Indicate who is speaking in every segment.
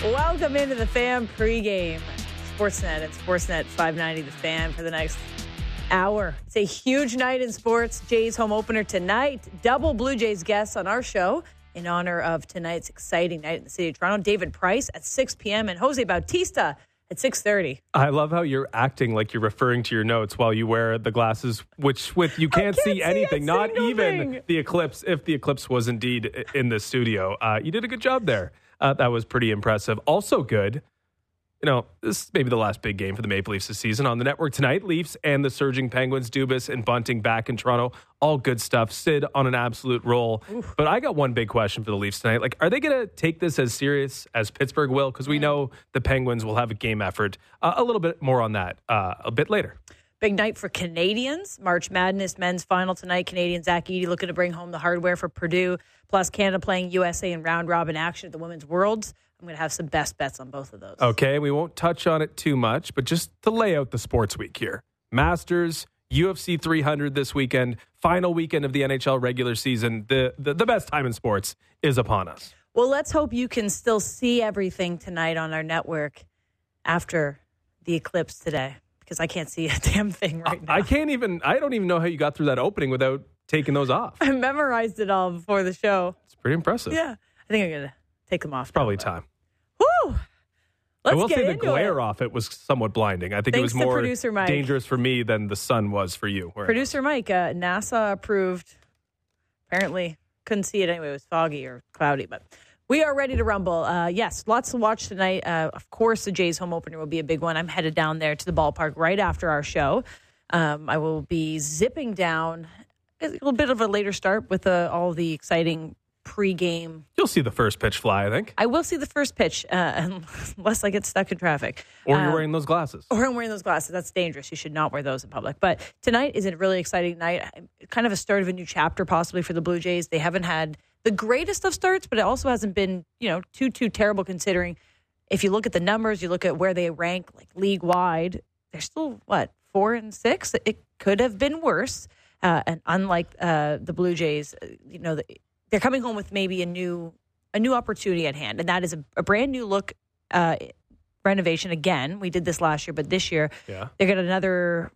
Speaker 1: Welcome into the Fan pregame. Sportsnet and Sportsnet 590 The Fan for the next hour. It's a huge night in sports. Jays home opener tonight. Double Blue Jays guests on our show in honor of tonight's exciting night in the city of Toronto. David Price at 6 p.m. and Jose Bautista at 6:30.
Speaker 2: I love how you're acting like you're referring to your notes while you wear the glasses, which with you can't see anything, not even the eclipse, if the eclipse was indeed in the studio. You did a good job there. That was pretty impressive. Also good, this is maybe the last big game for the Maple Leafs this season. On the network tonight, Leafs and the surging Penguins, Dubas and Bunting back in Toronto. All good stuff. Sid on an absolute roll. Oof. But I got one big question for the Leafs tonight. Are they going to take this as serious as Pittsburgh will? Because we know the Penguins will have a game effort. A little bit more on that a bit later.
Speaker 1: Big night for Canadians. March Madness men's final tonight. Canadian Zach Edey looking to bring home the hardware for Purdue. Plus Canada playing USA in round-robin action at the Women's Worlds. I'm going to have some best bets on both of those.
Speaker 2: Okay, we won't touch on it too much, but just to lay out the sports week here. Masters, UFC 300 this weekend, final weekend of the NHL regular season. The best time in sports is upon us.
Speaker 1: Well, let's hope you can still see everything tonight on our network after the eclipse today, because I can't see a damn thing right now.
Speaker 2: I don't even know how you got through that opening without taking those off.
Speaker 1: I memorized it all before the show.
Speaker 2: It's pretty impressive.
Speaker 1: Yeah, I think I'm going to take them off.
Speaker 2: It's probably time.
Speaker 1: Woo!
Speaker 2: I will say the glare off it was somewhat blinding. I think it was more dangerous for me than the sun was for you.
Speaker 1: Producer Mike, NASA approved. Apparently, couldn't see it anyway. It was foggy or cloudy, but we are ready to rumble. Yes, lots to watch tonight. Of course, the Jays home opener will be a big one. I'm headed down there to the ballpark right after our show. I will be zipping down a little bit of a later start with all the exciting pre-game.
Speaker 2: You'll see the first pitch fly, I think.
Speaker 1: I will see the first pitch, unless I get stuck in traffic.
Speaker 2: Or you're wearing those glasses.
Speaker 1: Or I'm wearing those glasses. That's dangerous. You should not wear those in public. But tonight is a really exciting night. Kind of a start of a new chapter, possibly, for the Blue Jays. They haven't had the greatest of starts, but it also hasn't been, too terrible, considering if you look at the numbers, you look at where they rank, like league-wide, they're still, 4-6? It could have been worse. And unlike the Blue Jays, they're coming home with maybe a new opportunity at hand, and that is a brand new look renovation. Again, we did this last year, but this year they got another,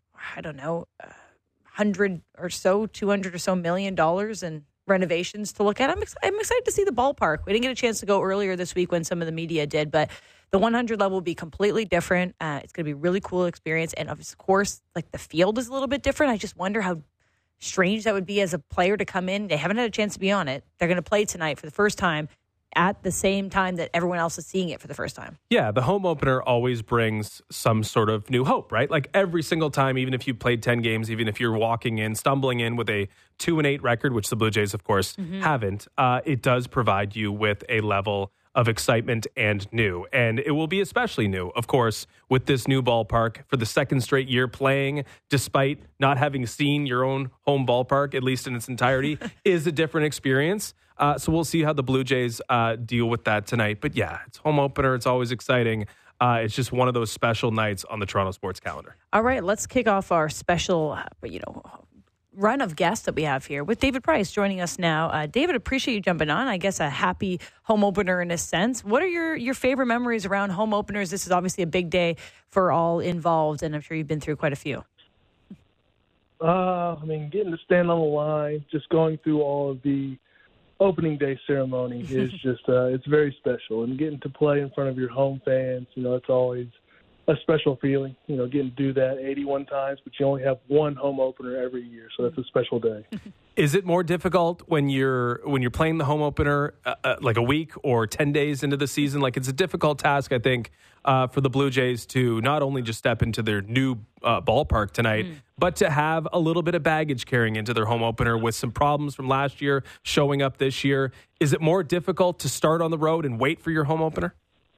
Speaker 1: $200 or so million in renovations to look at. I'm excited to see the ballpark. We didn't get a chance to go earlier this week when some of the media did, but the 100 level will be completely different. It's going to be a really cool experience, and of course, the field is a little bit different. I just wonder how strange that would be as a player to come in. They haven't had a chance to be on it. They're going to play tonight for the first time at the same time that everyone else is seeing it for the first time.
Speaker 2: Yeah, the home opener always brings some sort of new hope, right? Every single time, even if you played 10 games, even if you're stumbling in with a 2-8 record, which the Blue Jays, of course, haven't, it does provide you with a level of excitement and new. And it will be especially new, of course, with this new ballpark for the second straight year playing, despite not having seen your own home ballpark, at least in its entirety, is a different experience. So we'll see how the Blue Jays deal with that tonight. But yeah, it's home opener. It's always exciting. It's just one of those special nights on the Toronto sports calendar.
Speaker 1: All right, let's kick off our special, run of guests that we have here with David Price joining us now. David, appreciate you jumping on. I guess a happy home opener in a sense. What are your favorite memories around home openers? This is obviously a big day for all involved, and I'm sure you've been through quite a few.
Speaker 3: Getting to stand on the line, just going through all of the opening day ceremony is just, it's very special. And getting to play in front of your home fans, it's always a special feeling, getting to do that 81 times, but you only have one home opener every year, so that's a special day.
Speaker 2: Is it more difficult when you're playing the home opener like a week or 10 days into the season? It's a difficult task, I think, for the Blue Jays to not only just step into their new ballpark tonight, but to have a little bit of baggage carrying into their home opener with some problems from last year showing up this year. Is it more difficult to start on the road and wait for your home opener?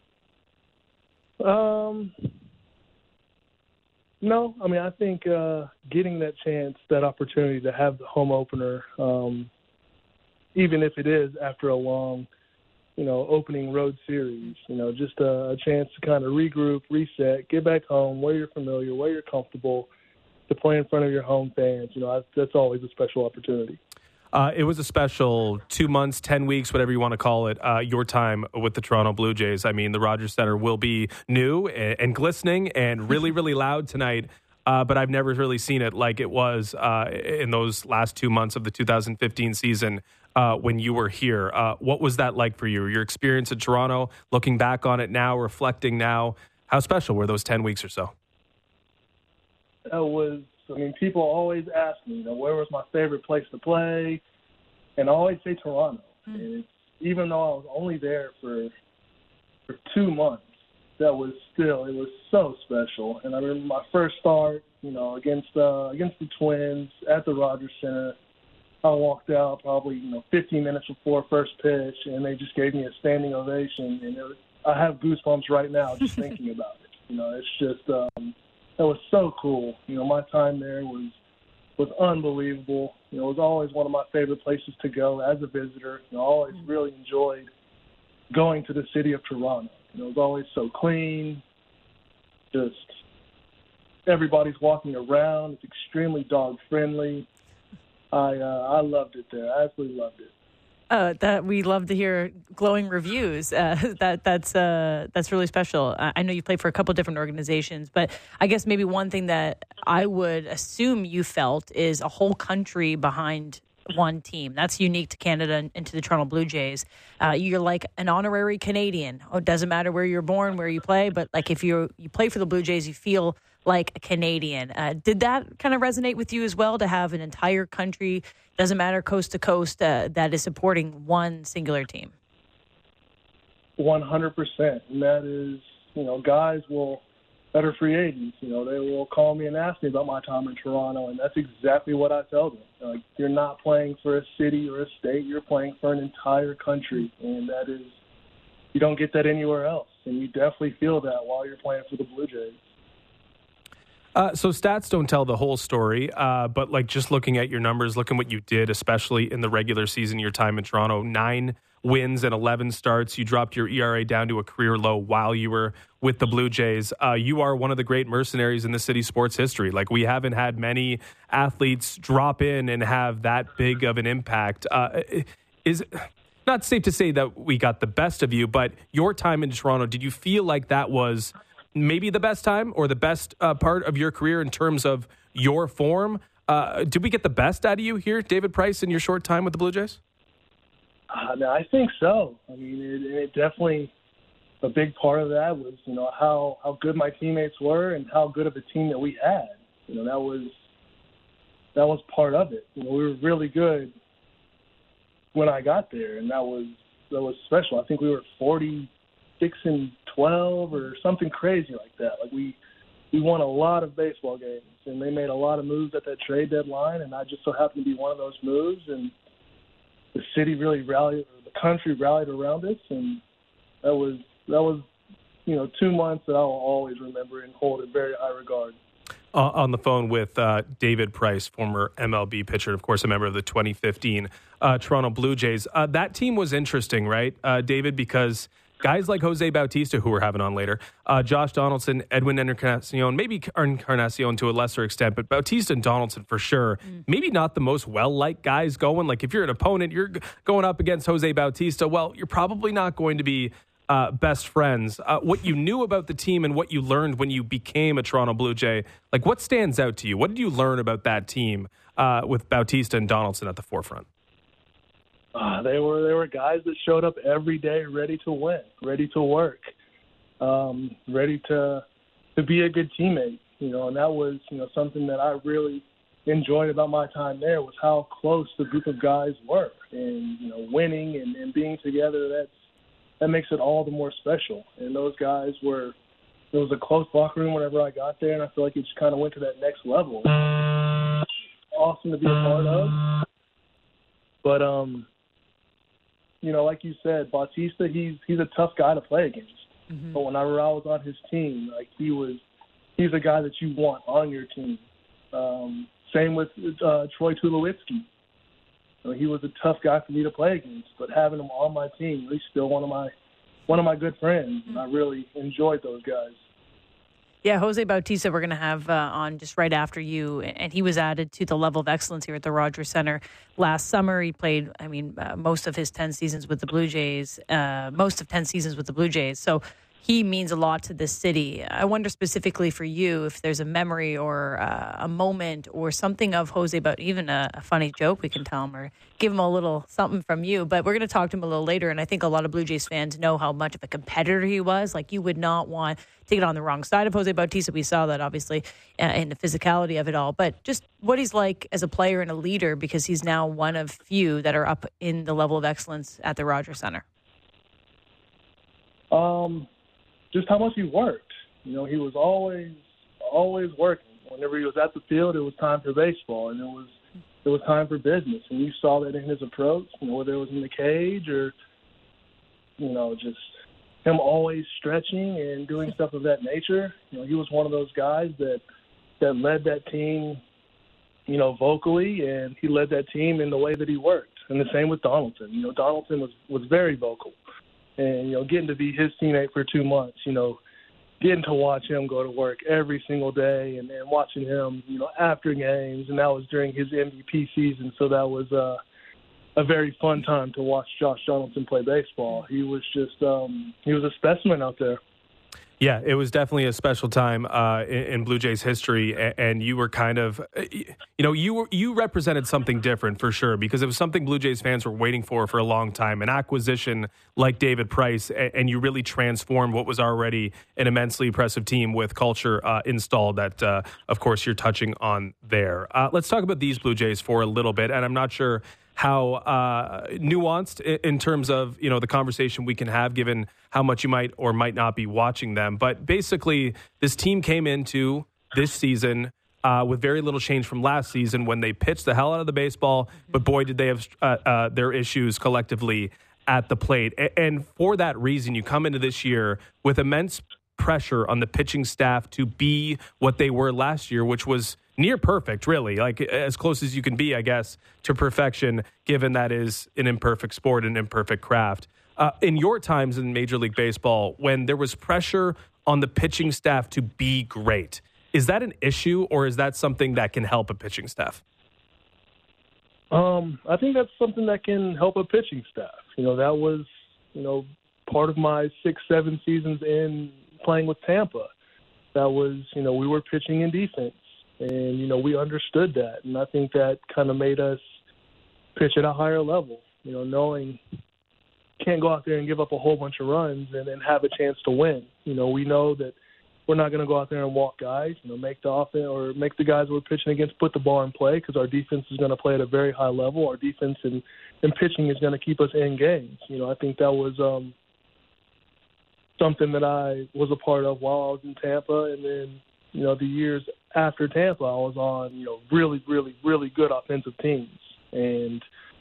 Speaker 3: No, I think getting that opportunity to have the home opener, even if it is after a long, opening road series, just a chance to kind of regroup, reset, get back home where you're familiar, where you're comfortable, to play in front of your home fans. That's always a special opportunity.
Speaker 2: It was a special 2 months, 10 weeks, whatever you want to call it, your time with the Toronto Blue Jays. I mean, the Rogers Centre will be new and glistening and really, really loud tonight, but I've never really seen it like it was in those last 2 months of the 2015 season when you were here. What was that like for you? Your experience in Toronto, looking back on it now, reflecting now, how special were those 10 weeks or so?
Speaker 3: People always ask me, where was my favorite place to play? And I always say Toronto. And even though I was only there for 2 months, it was so special. And I remember my first start, against the Twins at the Rogers Centre. I walked out probably, 15 minutes before first pitch, and they just gave me a standing ovation. And I have goosebumps right now just thinking about it. It's just that was so cool. My time there was unbelievable. It was always one of my favorite places to go as a visitor. I always really enjoyed going to the city of Toronto. It was always so clean. Just everybody's walking around. It's extremely dog friendly. I loved it there. I absolutely loved it.
Speaker 1: That we love to hear glowing reviews. That's really special. I know you played for a couple of different organizations, but I guess maybe one thing that I would assume you felt is a whole country behind one team. That's unique to Canada and to the Toronto Blue Jays. You're like an honorary Canadian. It doesn't matter where you're born, where you play, but like if you play for the Blue Jays, you feel like a Canadian. Did that kind of resonate with you as well, to have an entire country, doesn't matter coast to coast, that is supporting one singular team?
Speaker 3: 100%. And that is, guys that are free agents, they will call me and ask me about my time in Toronto, and that's exactly what I tell them. You're not playing for a city or a state, you're playing for an entire country, and that is, you don't get that anywhere else, and you definitely feel that while you're playing for the Blue Jays.
Speaker 2: So stats don't tell the whole story, but like just looking at your numbers, looking what you did, especially in the regular season, your time in Toronto, 9 wins and 11 starts. You dropped your ERA down to a career low while you were with the Blue Jays. You are one of the great mercenaries in the city sports history. Like, we haven't had many athletes drop in and have that big of an impact. Is not safe to say that we got the best of you, but your time in Toronto, did you feel like that was maybe the best time or the best part of your career in terms of your form? Did we get the best out of you here, David Price, in your short time with the Blue Jays?
Speaker 3: I think so. I mean, it definitely, a big part of that was, how good my teammates were and how good of a team that we had. That was part of it. We were really good when I got there, and that was special. I think we were 46-12 or something crazy like that. Like, we won a lot of baseball games, and they made a lot of moves at that trade deadline, and I just so happened to be one of those moves, and the city really rallied, the country rallied around us, and that was 2 months that I will always remember and hold in very high regard.
Speaker 2: On the phone with David Price, former MLB pitcher, of course, a member of the 2015 Toronto Blue Jays. That team was interesting, right, David, because guys like Jose Bautista, who we're having on later, Josh Donaldson, Edwin Encarnacion, maybe Encarnacion to a lesser extent, but Bautista and Donaldson for sure. Maybe not the most well-liked guys going. Like, if you're an opponent, you're going up against Jose Bautista, well, you're probably not going to be best friends. What you knew about the team and what you learned when you became a Toronto Blue Jay, like, what stands out to you? What did you learn about that team with Bautista and Donaldson at the forefront?
Speaker 3: They were guys that showed up every day ready to win, ready to work, ready to be a good teammate. And that was something that I really enjoyed about my time there, was how close the group of guys were, and winning and being together. That makes it all the more special. And those guys there was a close locker room whenever I got there, and I feel like it just kind of went to that next level. Awesome to be a part of. But like you said, Bautista, he's a tough guy to play against. Mm-hmm. But whenever I was on his team, like, he's a guy that you want on your team. Same with Troy Tulowitzki. He was a tough guy for me to play against, but having him on my team, he's still one of my good friends, and I really enjoyed those guys.
Speaker 1: Yeah, Jose Bautista we're going to have on just right after you, and he was added to the level of excellence here at the Rogers Center last summer. He played, most of his 10 seasons with the Blue Jays, So he means a lot to this city. I wonder specifically for you if there's a memory or a moment or something of Jose, but even a funny joke we can tell him or give him a little something from you. But we're going to talk to him a little later, and I think a lot of Blue Jays fans know how much of a competitor he was. Like, you would not want to get on the wrong side of Jose Bautista. We saw that, obviously, in the physicality of it all. But just what he's like as a player and a leader, because he's now one of few that are up in the level of excellence at the Rogers Center.
Speaker 3: Just how much he worked. He was always working. Whenever he was at the field, it was time for baseball, and it was time for business. And you saw that in his approach, whether it was in the cage or, just him always stretching and doing stuff of that nature. He was one of those guys that led that team, vocally, and he led that team in the way that he worked. And the same with Donaldson. Donaldson was very vocal. And, getting to be his teammate for 2 months, getting to watch him go to work every single day and watching him, after games. And that was during his MVP season. So that was a very fun time to watch Josh Donaldson play baseball. He was just he was a specimen out there.
Speaker 2: Yeah, it was definitely a special time in Blue Jays history, and you were kind of, you represented something different for sure, because it was something Blue Jays fans were waiting for a long time, an acquisition like David Price, and you really transformed what was already an immensely impressive team with culture installed that, of course, you're touching on there. Let's talk about these Blue Jays for a little bit, and I'm not sure how nuanced in terms of, the conversation we can have given how much you might or might not be watching them. But basically, this team came into this season with very little change from last season when they pitched the hell out of the baseball. But boy, did they have their issues collectively at the plate. And for that reason, you come into this year with immense pressure on the pitching staff to be what they were last year, which was near perfect, really, like as close as you can be, I guess, to perfection, given that is an imperfect sport, an imperfect craft. In your times in Major League Baseball, when there was pressure on the pitching staff to be great, is that an issue, or is that something that can help a pitching staff?
Speaker 3: I think that's something that can help a pitching staff. That was, part of my 6-7 seasons in playing with Tampa. That was, we were pitching in defense. And, we understood that. And I think that kind of made us pitch at a higher level, knowing can't go out there and give up a whole bunch of runs and then have a chance to win. We know that we're not going to go out there and walk guys, make the offense or make the guys we're pitching against put the ball in play, because our defense is going to play at a very high level. Our defense and pitching is going to keep us in games. I think that was something that I was a part of while I was in Tampa. And then, the years after Tampa, I was on, really, really, really good offensive teams. And,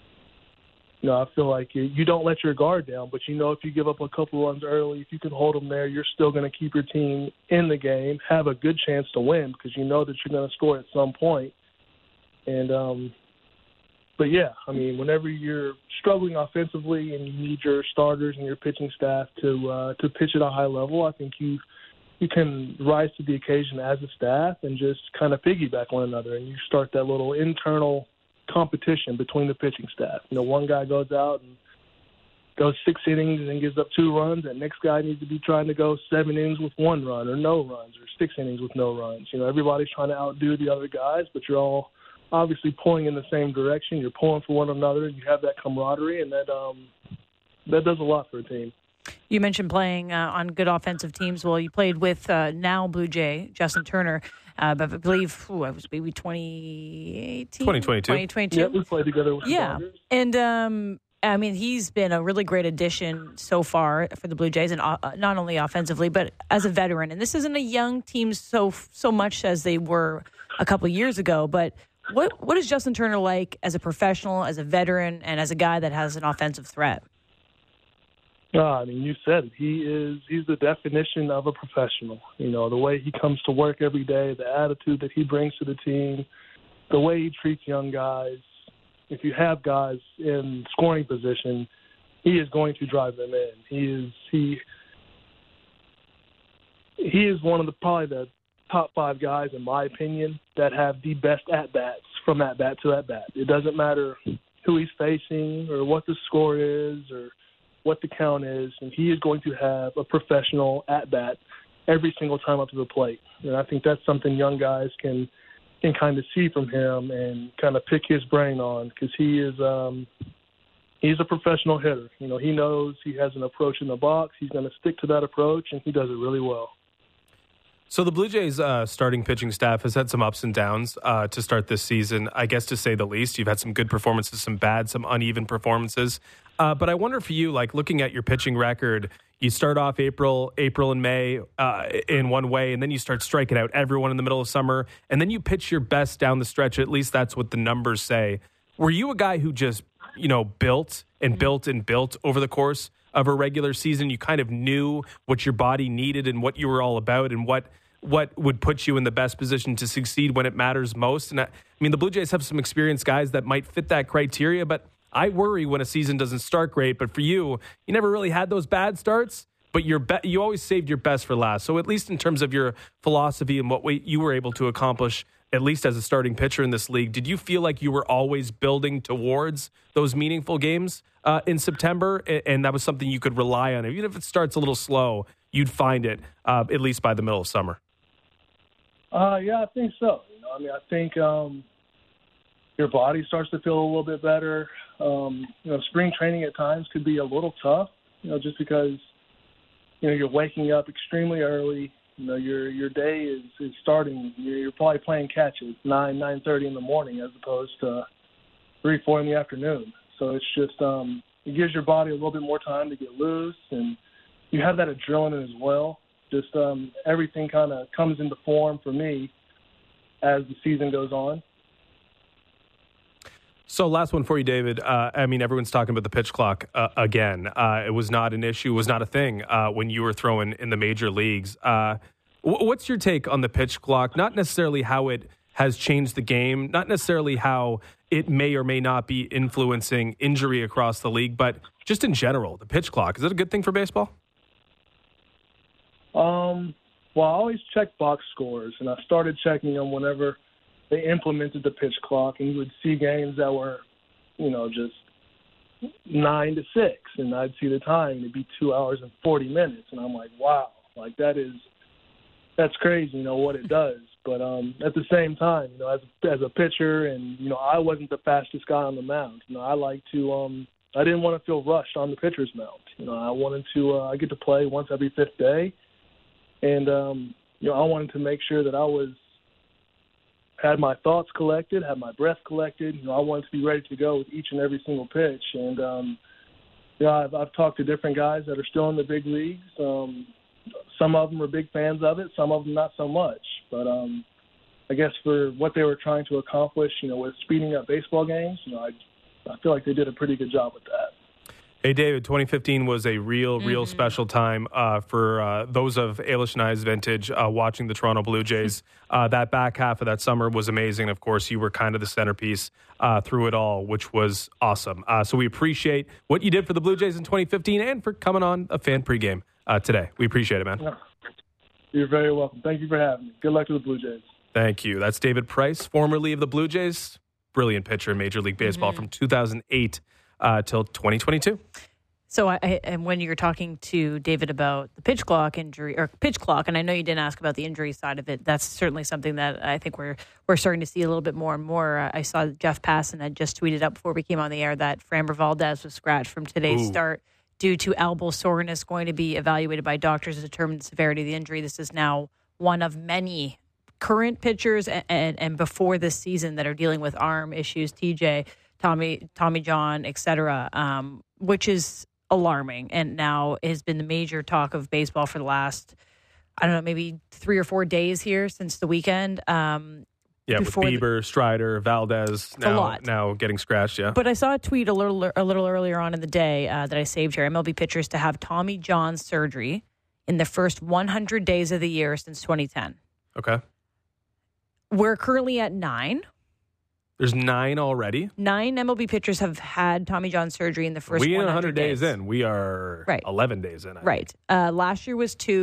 Speaker 3: I feel like you don't let your guard down, but if you give up a couple runs early, if you can hold them there, you're still going to keep your team in the game, have a good chance to win, because you know that you're going to score at some point. And, but yeah, whenever you're struggling offensively and you need your starters and your pitching staff to pitch at a high level, I think you can rise to the occasion as a staff and just kind of piggyback one another, and you start that little internal competition between the pitching staff. One guy goes out and goes 6 innings and gives up 2 runs, and next guy needs to be trying to go 7 innings with 1 run or no runs, or 6 innings with no runs. Everybody's trying to outdo the other guys, but you're all obviously pulling in the same direction. You're pulling for one another. You have that camaraderie, and that does a lot for a team.
Speaker 1: You mentioned playing on good offensive teams. Well, you played with now Blue Jay, Justin Turner, but I believe it was maybe 2018? 2022.
Speaker 3: Yeah, we played together with the Dodgers.
Speaker 1: And he's been a really great addition so far for the Blue Jays, and not only offensively, but as a veteran. And this isn't a young team so much as they were a couple of years ago, but what is Justin Turner like as a professional, as a veteran, and as a guy that has an offensive threat?
Speaker 3: You said it. He's the definition of a professional. The way he comes to work every day, the attitude that he brings to the team, the way he treats young guys. If you have guys in scoring position, he is going to drive them in. he is one of probably the top 5 guys, in my opinion, that have the best at-bats from at-bat to at-bat. It doesn't matter who he's facing or what the score is or what the count is, and he is going to have a professional at-bat every single time up to the plate. And I think that's something young guys can kind of see from him and kind of pick his brain on, because he's a professional hitter. You know, he knows he has an approach in the box. He's going to stick to that approach, and he does it really well.
Speaker 2: So the Blue Jays starting pitching staff has had some ups and downs to start this season, I guess, to say the least. You've had some good performances, some bad, some uneven performances. But I wonder for you, like looking at your pitching record, you start off April and May in one way, and then you start striking out everyone in the middle of summer, and then you pitch your best down the stretch. At least that's what the numbers say. Were you a guy who just, built and built and built over the course of a regular season? You kind of knew what your body needed and what you were all about and what would put you in the best position to succeed when it matters most. And I mean, the Blue Jays have some experienced guys that might fit that criteria, but I worry when a season doesn't start great. But for you, you never really had those bad starts, but you always saved your best for last. So at least in terms of your philosophy and what you were able to accomplish, at least as a starting pitcher in this league, did you feel like you were always building towards those meaningful games in September, and that was something you could rely on? Even if it starts a little slow, you'd find it at least by the middle of summer.
Speaker 3: Yeah, I think so. I think your body starts to feel a little bit better. Spring training at times could be a little tough, just because, you're waking up extremely early. Your day is starting. You're probably playing catches 9:30 in the morning as opposed to 3-4 in the afternoon. So it's just it gives your body a little bit more time to get loose, and you have that adrenaline as well. Just everything kind of comes into form for me as the season goes on.
Speaker 2: So last one for you, David. Everyone's talking about the pitch clock again. It was not an issue, was not a thing when you were throwing in the major leagues. What's your take on the pitch clock? Not necessarily how it has changed the game, not necessarily how it may or may not be influencing injury across the league, but just in general, the pitch clock. Is it a good thing for baseball?
Speaker 3: Well, I always check box scores, and I started checking them whenever they implemented the pitch clock, and you would see games that were, just 9-6, and I'd see the time, it'd be 2 hours and 40 minutes, and I'm like, wow, like that's crazy, what it does. But at the same time, as a pitcher, and I wasn't the fastest guy on the mound. I like to, I didn't want to feel rushed on the pitcher's mound. I wanted to, I get to play once every 5th day. And, I wanted to make sure that I had my thoughts collected, had my breath collected. I wanted to be ready to go with each and every single pitch. And, I've talked to different guys that are still in the big leagues. Some of them are big fans of it, some of them not so much. But I guess for what they were trying to accomplish, with speeding up baseball games, I feel like they did a pretty good job with that.
Speaker 2: Hey, David, 2015 was a real special time for those of Ailish and I's vintage watching the Toronto Blue Jays. That back half of that summer was amazing. Of course, you were kind of the centerpiece through it all, which was awesome. So we appreciate what you did for the Blue Jays in 2015 and for coming on a fan pregame today. We appreciate it, man.
Speaker 3: Yeah. You're very welcome. Thank you for having me. Good luck to the Blue Jays.
Speaker 2: Thank you. That's David Price, formerly of the Blue Jays. Brilliant pitcher in Major League Baseball from 2008 till 2022.
Speaker 1: So and when you're talking to David about the pitch clock injury or pitch clock, and I know you didn't ask about the injury side of it, that's certainly something that I think we're starting to see a little bit more and more. I saw Jeff Passan had just tweeted out before we came on the air that Framber Valdez was scratched from today's start due to elbow soreness, going to be evaluated by doctors to determine the severity of the injury. This is now one of many current pitchers and before this season that are dealing with arm issues, TJ, Tommy John, et cetera, which is alarming. And now has been the major talk of baseball for the last, I don't know, maybe 3 or 4 days here since the weekend.
Speaker 2: With Bieber, Strider, Valdez now getting scratched, yeah.
Speaker 1: But I saw a tweet a little earlier on in the day that I saved here. MLB pitchers to have Tommy John surgery in the first 100 days of the year since 2010.
Speaker 2: Okay.
Speaker 1: We're currently at 9.
Speaker 2: There's 9 already?
Speaker 1: 9 MLB pitchers have had Tommy John surgery in the first 100 days.
Speaker 2: We are 11 days in.
Speaker 1: Right. Last year was 2.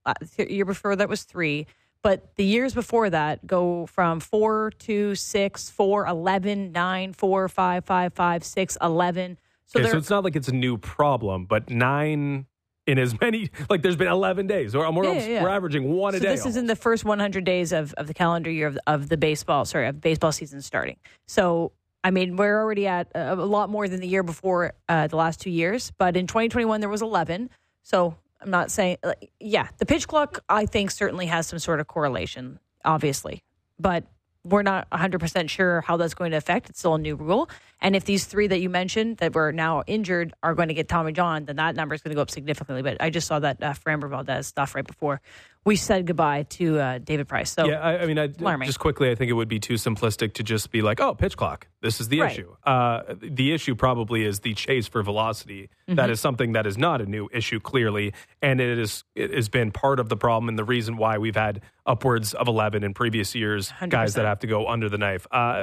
Speaker 1: The year before that was 3. But the years before that go from 4, 2, 6, 4, 11, 9, 4, 5, 5, 5, 6, 11.
Speaker 2: So it's not like it's a new problem, but 9 in as many, like there's been 11 days. We're averaging 1 a day.
Speaker 1: This is in the first 100 days of the calendar year of the baseball season starting. So, I mean, we're already at a lot more than the year before the last 2 years. But in 2021, there was 11. So I'm not saying, the pitch clock, I think, certainly has some sort of correlation, obviously. But we're not 100% sure how that's going to affect. It's still a new rule. And if these 3 that you mentioned that were now injured are going to get Tommy John, then that number is going to go up significantly. But I just saw that Framber Valdez stuff right before we said goodbye to David Price. So
Speaker 2: just quickly, I think it would be too simplistic to just be like, oh, pitch clock. This is the issue. The issue probably is the chase for velocity. Mm-hmm. That is something that is not a new issue, clearly. And it has been part of the problem and the reason why we've had upwards of 11 in previous years,
Speaker 1: 100%.
Speaker 2: Guys that have to go under the knife.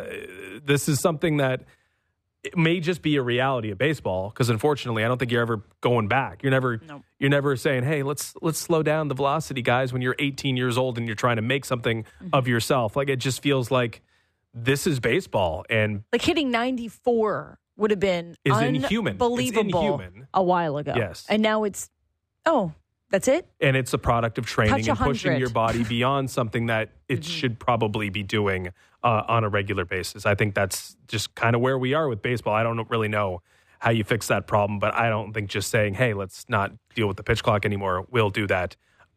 Speaker 2: This is something that it may just be a reality of baseball because, unfortunately, I don't think you're ever going back. You're never saying, "Hey, let's slow down the velocity, guys." When you're 18 years old and you're trying to make something of yourself, like it just feels like this is baseball, and
Speaker 1: like hitting 94 would have been unbelievable a while ago.
Speaker 2: Yes,
Speaker 1: and now it's that's it.
Speaker 2: And it's a product of training and pushing your body
Speaker 1: beyond
Speaker 2: beyond something that it should probably be doing on a regular basis. I think that's just kind of where we are with baseball. I don't really know how you fix that problem, but I don't think just saying, hey, let's not deal with the pitch clock anymore will do that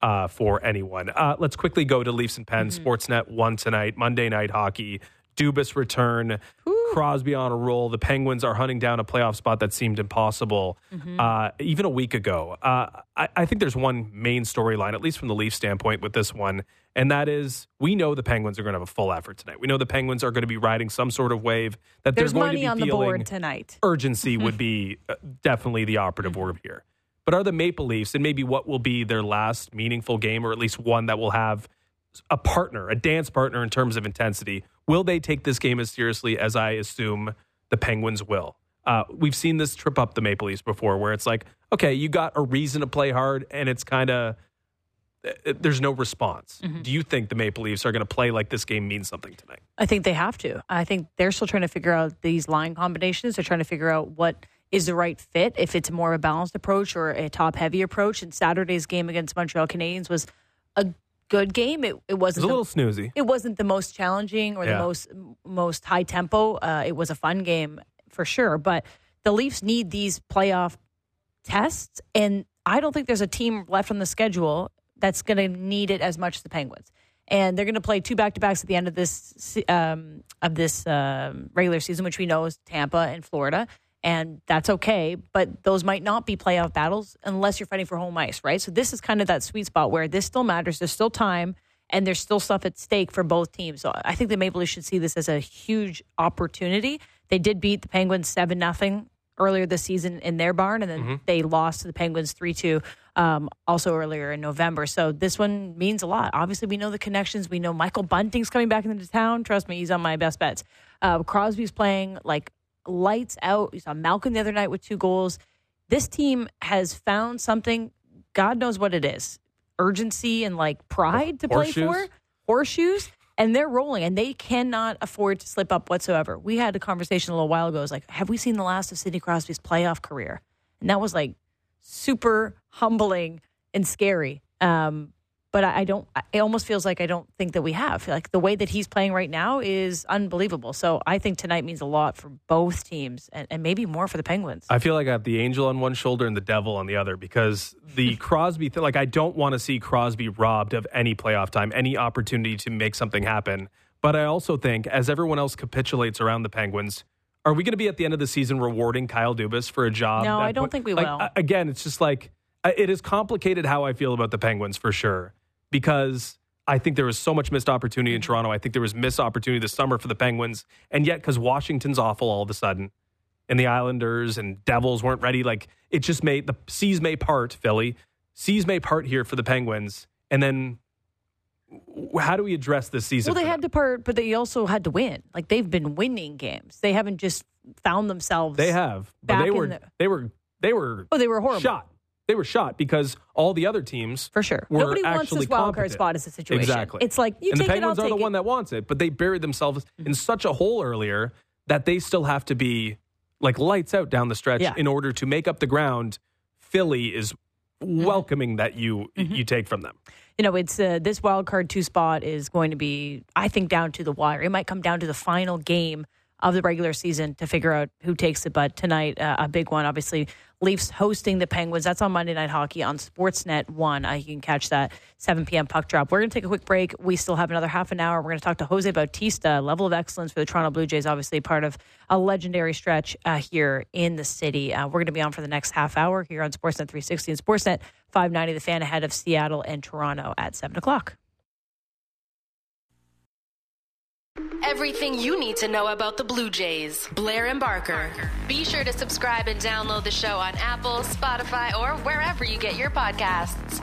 Speaker 2: for anyone. Let's quickly go to Leafs and Pens. Sportsnet 1 tonight, Monday Night Hockey. Dubas return. Crosby on a roll. The Penguins are hunting down a playoff spot that seemed impossible even a week ago. I think there's one main storyline, at least from the Leafs standpoint with this one, and that is we know the Penguins are going to have a full effort tonight. We know the Penguins are going to be riding some sort of wave that
Speaker 1: there's
Speaker 2: they're going
Speaker 1: money
Speaker 2: to be
Speaker 1: on
Speaker 2: feeling.
Speaker 1: The board tonight.
Speaker 2: Urgency would be definitely the operative word here. But are the Maple Leafs, and maybe what will be their last meaningful game, or at least one that will have a partner, a dance partner in terms of intensity, will they take this game as seriously as I assume the Penguins will? We've seen this trip up the Maple Leafs before where it's like, okay, you got a reason to play hard and it's kind of, there's no response. Do you think the Maple Leafs are going to play like this game means something tonight?
Speaker 1: I think they have to. I think they're still trying to figure out these line combinations. They're trying to figure out what is the right fit, if it's more of a balanced approach or a top-heavy approach. And Saturday's game against Montreal Canadiens was a good game. It wasn't
Speaker 2: a little snoozy.
Speaker 1: It wasn't the most challenging or the most high tempo. It was a fun game for sure. But the Leafs need these playoff tests, and I don't think there's a team left on the schedule that's going to need it as much as the Penguins. And they're going to play 2 back-to-backs at the end of this regular season, which we know is Tampa and Florida. And that's okay, but those might not be playoff battles unless you're fighting for home ice, right? So this is kind of that sweet spot where this still matters. There's still time, and there's still stuff at stake for both teams. So I think the Maple Leafs should see this as a huge opportunity. They did beat the Penguins 7-0 earlier this season in their barn, and then they lost to the Penguins 3-2 also earlier in November. So this one means a lot. Obviously, we know the connections. We know Michael Bunting's coming back into town. Trust me, he's on my best bets. Crosby's playing like lights out. You saw Malkin the other night with 2 goals. This team has found something, God knows what it is, urgency and like pride to play for. Horseshoes. And they're rolling, and they cannot afford to slip up whatsoever. We had a conversation a little while ago. It was like, have we seen the last of Sidney Crosby's playoff career? And that was like super humbling and scary. But it almost feels like I don't think that we have. Like the way that he's playing right now is unbelievable. So I think tonight means a lot for both teams and maybe more for the Penguins.
Speaker 2: I feel like I have the angel on one shoulder and the devil on the other because the Crosby thing, like I don't want to see Crosby robbed of any playoff time, any opportunity to make something happen. But I also think as everyone else capitulates around the Penguins, are we going to be at the end of the season rewarding Kyle Dubas for a job?
Speaker 1: No, I don't think we will.
Speaker 2: Again, it's just like, it is complicated how I feel about the Penguins for sure. Because I think there was so much missed opportunity in Toronto. I think there was missed opportunity this summer for the Penguins. And yet, because Washington's awful all of a sudden, and the Islanders and Devils weren't ready, like it just made the seas may part, Philly. Seas may part here for the Penguins. And then how do we address this season?
Speaker 1: Well, they had to part, but they also had to win. Like they've been winning games. They haven't just found themselves.
Speaker 2: They have. But they were
Speaker 1: they were horrible.
Speaker 2: Shot. they were shot because all the other teams
Speaker 1: For sure.
Speaker 2: were
Speaker 1: Nobody wants
Speaker 2: actually
Speaker 1: this wild card
Speaker 2: competent.
Speaker 1: spot as a situation.
Speaker 2: Exactly.
Speaker 1: It's like, you
Speaker 2: and
Speaker 1: take
Speaker 2: the
Speaker 1: it, I'll
Speaker 2: Penguins are
Speaker 1: take
Speaker 2: the
Speaker 1: it.
Speaker 2: one that wants it, but they buried themselves in such a hole earlier that they still have to be like lights out down the stretch in order to make up the ground. Philly is welcoming that you take from them.
Speaker 1: You know, it's this wild card 2 spot is going to be, I think, down to the wire. It might come down to the final game of the regular season to figure out who takes it. But tonight, a big one, obviously, Leafs hosting the Penguins. That's on Monday Night Hockey on Sportsnet 1. You can catch that 7 p.m. puck drop. We're going to take a quick break. We still have another half an hour. We're going to talk to Jose Bautista, level of excellence for the Toronto Blue Jays, obviously part of a legendary stretch here in the city. We're going to be on for the next half hour here on Sportsnet 360 and Sportsnet 590, the Fan, ahead of Seattle and Toronto at 7 o'clock.
Speaker 4: Everything you need to know about the Blue Jays. Blair and Barker. Be sure to subscribe and download the show on Apple, Spotify, or wherever you get your podcasts.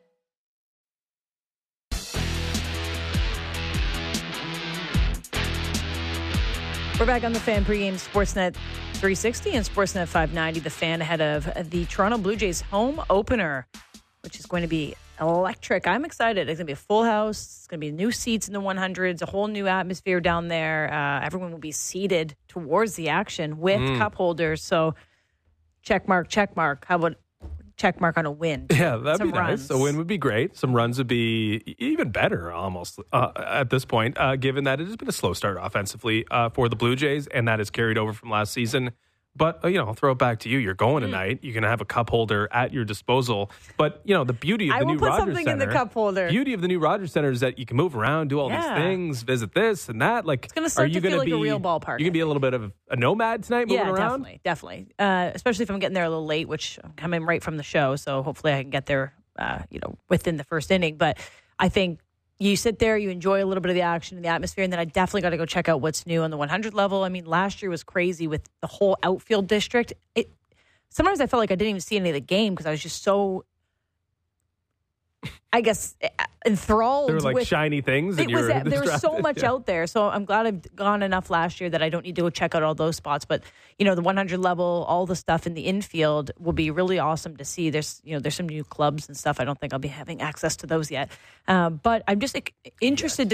Speaker 1: We're back on the Fan pregame Sportsnet 360 and Sportsnet 590, the Fan, ahead of the Toronto Blue Jays home opener, which is going to be electric. I'm excited. It's going to be a full house. It's going to be new seats in the 100s, a whole new atmosphere down there. Everyone will be seated towards the action with cup holders. So check mark. How about check mark on a win?
Speaker 2: Yeah, that'd
Speaker 1: Some
Speaker 2: be
Speaker 1: runs.
Speaker 2: nice. A win would be great. Some runs would be even better almost at this point, given that it has been a slow start offensively for the Blue Jays, and that is carried over from last season. But, I'll throw it back to you. You're going tonight. You're going to have a cup holder at your disposal. But, the beauty of the new Rogers Center.
Speaker 1: I will put something in the cup holder.
Speaker 2: Beauty of the new Rogers Center is that you can move around, do all these things, visit this and that. Like,
Speaker 1: it's going to start to feel like a real ballpark.
Speaker 2: You're going to be a little bit of a nomad tonight moving around?
Speaker 1: Yeah, definitely. Especially if I'm getting there a little late, which I'm coming right from the show. So hopefully I can get there, within the first inning. But I think you sit there, you enjoy a little bit of the action and the atmosphere, and then I definitely got to go check out what's new on the 100 level. I mean, last year was crazy with the whole outfield district. Sometimes I felt like I didn't even see any of the game because I was just so, I guess, enthralled.
Speaker 2: There were like
Speaker 1: with
Speaker 2: shiny things. And
Speaker 1: there was so much out there. So I'm glad I've gone enough last year that I don't need to go check out all those spots. But, the 100 level, all the stuff in the infield will be really awesome to see. There's some new clubs and stuff. I don't think I'll be having access to those yet. But I'm just interested to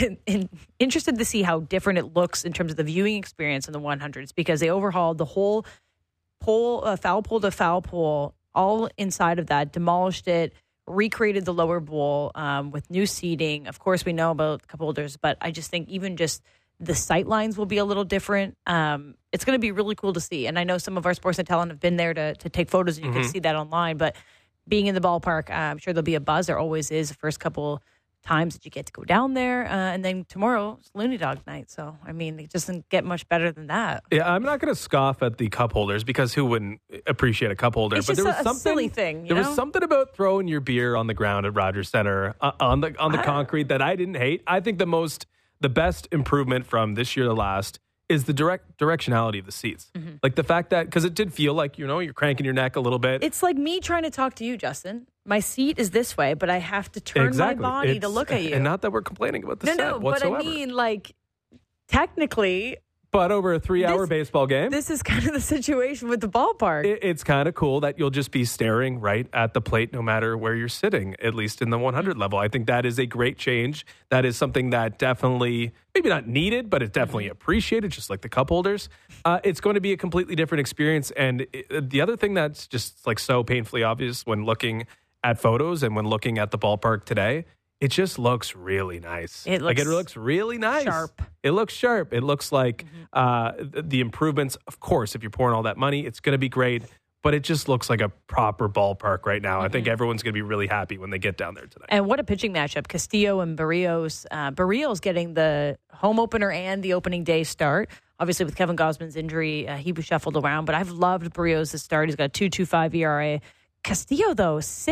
Speaker 1: see how different it looks in terms of the viewing experience in the 100s, because they overhauled the whole foul pole to foul pole, all inside of that, demolished it, recreated the lower bowl with new seating. Of course, we know about cup holders, but I just think even just the sight lines will be a little different. It's going to be really cool to see. And I know some of our Sportsnet talent have been there to take photos, and you can see that online. But being in the ballpark, I'm sure there'll be a buzz. There always is the first couple times that you get to go down there. And then tomorrow is Looney Dog night. So, I mean, it just doesn't get much better than that.
Speaker 2: Yeah, I'm not going to scoff at the cup holders, because who wouldn't appreciate a cup holder?
Speaker 1: It's
Speaker 2: but
Speaker 1: just
Speaker 2: there was
Speaker 1: a silly thing.
Speaker 2: There was something about throwing your beer on the ground at Rogers Center on the concrete that I didn't hate. I think the best improvement from this year to last is the directionality of the seats. Like the fact that, because it did feel like, you're cranking your neck a little bit.
Speaker 1: It's like me trying to talk to you, Justin. My seat is this way, but I have to turn my body to look at you.
Speaker 2: And not that we're complaining about the set whatsoever.
Speaker 1: But I mean, like, technically.
Speaker 2: But over a 3-hour baseball game.
Speaker 1: This is kind of the situation with the ballpark.
Speaker 2: It's kind of cool that you'll just be staring right at the plate no matter where you're sitting, at least in the 100 level. I think that is a great change. That is something that definitely, maybe not needed, but it's definitely appreciated, just like the cup holders. It's going to be a completely different experience. And the other thing that's just like so painfully obvious when looking at photos and when looking at the ballpark today, it just looks really nice. It looks really nice.
Speaker 1: Sharp.
Speaker 2: It looks sharp. It looks like the improvements, of course, if you're pouring all that money, it's going to be great. But it just looks like a proper ballpark right now. I think everyone's going to be really happy when they get down there tonight.
Speaker 1: And what a pitching matchup. Castillo and Barrios. Barrios getting the home opener and the opening day start. Obviously, with Kevin Gausman's injury, he was shuffled around. But I've loved Barrios' start. He's got a 2.25 ERA. Castillo, though,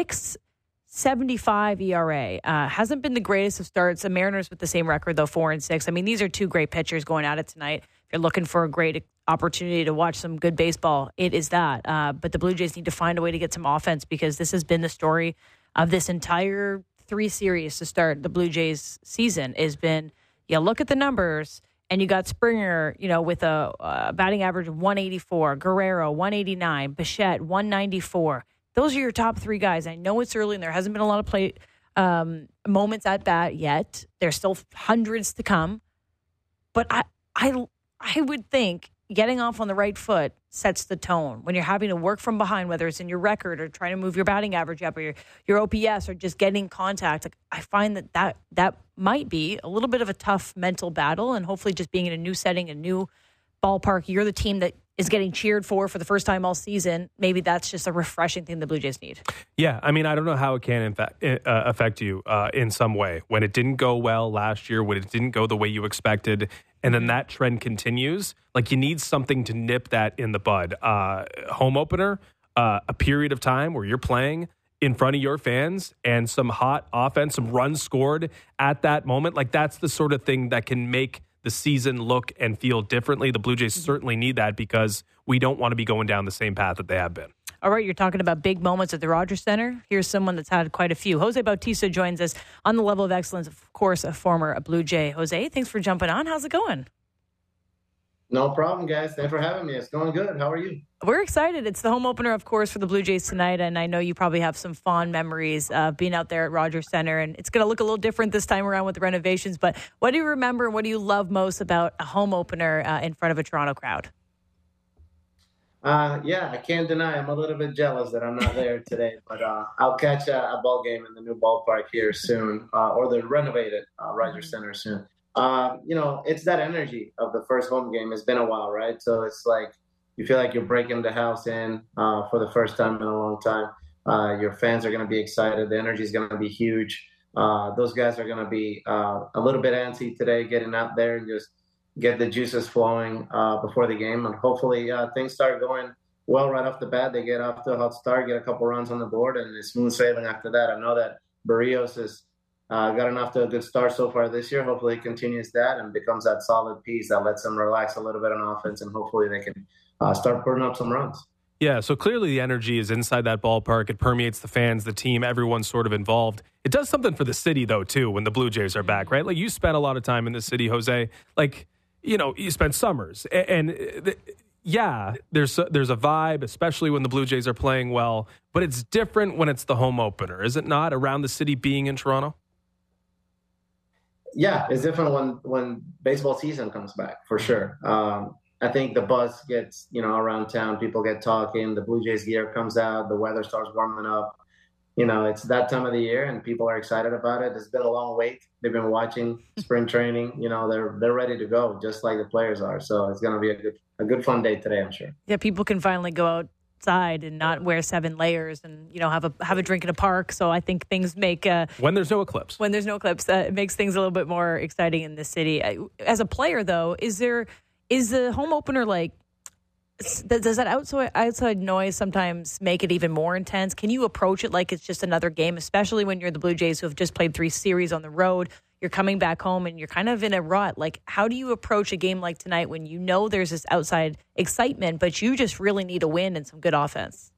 Speaker 1: 6.75 ERA. Hasn't been the greatest of starts. The Mariners with the same record, though, 4-6. I mean, these are two great pitchers going at it tonight. If you're looking for a great opportunity to watch some good baseball, it is that. But the Blue Jays need to find a way to get some offense, because this has been the story of this entire 3 series to start the Blue Jays season. Has been, you look at the numbers, and you got Springer, with a batting average of 184, Guerrero 189, Bichette 194. those are your top three guys. I know it's early and there hasn't been a lot of play moments at bat yet. There's still hundreds to come. But I would think getting off on the right foot sets the tone when you're having to work from behind, whether it's in your record or trying to move your batting average up or your OPS or just getting contact. Like, I find that might be a little bit of a tough mental battle, and hopefully just being in a new setting, a new ballpark, you're the team that is getting cheered for the first time all season. Maybe that's just a refreshing thing the Blue Jays need. Yeah,
Speaker 2: I mean, I don't know how it can affect you in some way. When it didn't go well last year, when it didn't go the way you expected, and then that trend continues, like, you need something to nip that in the bud. Home opener, a period of time where you're playing in front of your fans and some hot offense, some runs scored at that moment. Like, that's the sort of thing that can make the season look and feel differently. The Blue Jays certainly need that because we don't want to be going down the same path that they have been.
Speaker 1: All right, you're talking about big moments at the Rogers Center. Here's someone that's had quite a few. Jose Bautista joins us on the level of excellence, of course, a former Blue Jay. Jose, thanks for jumping on. How's it going?
Speaker 5: No problem, guys. Thanks for having me. It's going good. How are you?
Speaker 1: We're excited. It's the home opener, of course, for the Blue Jays tonight, and I know you probably have some fond memories of being out there at Rogers Center, and it's going to look a little different this time around with the renovations, but what do you remember and what do you love most about a home opener in front of a Toronto crowd?
Speaker 5: Yeah, I can't deny I'm a little bit jealous that I'm not there today, but I'll catch a ball game in the new ballpark here soon, or the renovated Rogers Center soon. It's that energy of the first home game. It's been a while, right? So it's like you feel like you're breaking the house in for the first time in a long time. Your fans are going to be excited. The energy is going to be huge. Those guys are going to be a little bit antsy today, getting out there and just get the juices flowing before the game. And hopefully things start going well right off the bat. They get off to a hot start, get a couple runs on the board, and it's smooth sailing after that. I know that Barrios has gotten off to a good start so far this year. Hopefully he continues that and becomes that solid piece that lets them relax a little bit on offense, and hopefully they can start putting up some runs.
Speaker 2: Yeah, so clearly the energy is inside that ballpark. It permeates the fans, the team, everyone's sort of involved. It does something for the city, though, too, when the Blue Jays are back, right? Like, you spent a lot of time in the city, Jose. Like, you spent summers. Yeah, there's a vibe, especially when the Blue Jays are playing well. But it's different when it's the home opener, is it not, around the city being in Toronto?
Speaker 5: Yeah, it's different when baseball season comes back, for sure. I think the buzz gets, around town. People get talking. The Blue Jays gear comes out. The weather starts warming up. It's that time of the year, and people are excited about it. It's been a long wait. They've been watching spring training. They're ready to go, just like the players are. So it's going to be a good fun day today, I'm sure.
Speaker 1: Yeah, people can finally go outside and not wear 7 layers and have a drink in a park. So I think things make
Speaker 2: when there's no eclipse.
Speaker 1: It makes things a little bit more exciting in this city. As a player, though, is the home opener like? Does that outside noise sometimes make it even more intense? Can you approach it like it's just another game, especially when you're the Blue Jays who have just played 3 series on the road? You're coming back home and you're kind of in a rut. Like, how do you approach a game like tonight when you know there's this outside excitement, but you just really need a win and some good offense?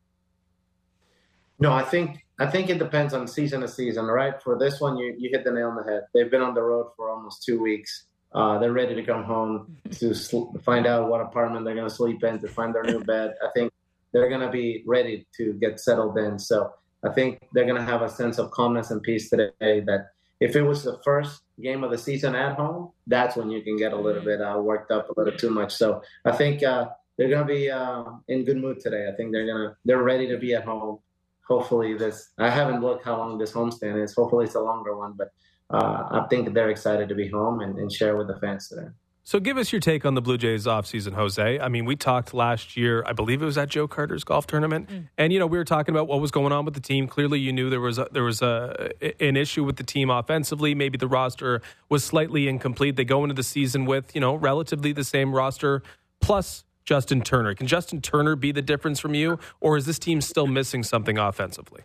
Speaker 5: No, I think it depends on season to season, right? For this one, you hit the nail on the head. They've been on the road for almost 2 weeks. They're ready to come home to find out what apartment they're going to sleep in, to find their new bed. I think they're going to be ready to get settled in. So I think they're going to have a sense of calmness and peace today that if it was the first game of the season at home, that's when you can get a little bit worked up a little too much. So I think they're going to be in good mood today. I think they're ready to be at home. Hopefully I haven't looked how long this homestand is. Hopefully it's a longer one, but I think they're excited to be home and share with the fans today.
Speaker 2: So give us your take on the Blue Jays offseason, Jose. I mean, we talked last year, I believe it was at Joe Carter's golf tournament. And, we were talking about what was going on with the team. Clearly, you knew there was an issue with the team offensively. Maybe the roster was slightly incomplete. They go into the season with, relatively the same roster plus Justin Turner. Can Justin Turner be the difference from you? Or is this team still missing something offensively?